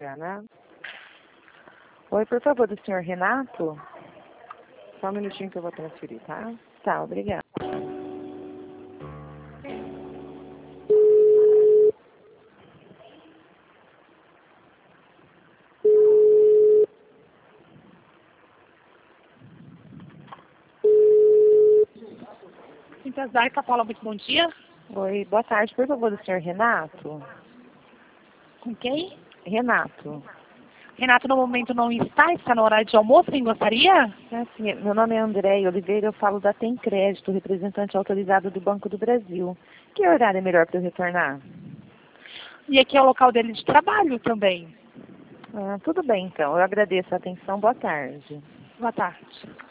Adriana. Oi, por favor, do senhor Renato? Só um minutinho que eu vou transferir, tá? Tá, obrigada. Quintas Darca, Paula, muito bom dia. Oi, boa tarde, por favor, do senhor Renato? Com quem? Renato. Renato, no momento não está no horário de almoço, quem gostaria? É assim, meu nome é André Oliveira, eu falo da Tem Crédito, representante autorizado do Banco do Brasil. Que horário é melhor para eu retornar? E aqui é o local dele de trabalho também. Tudo bem, então. Eu agradeço a atenção. Boa tarde. Boa tarde.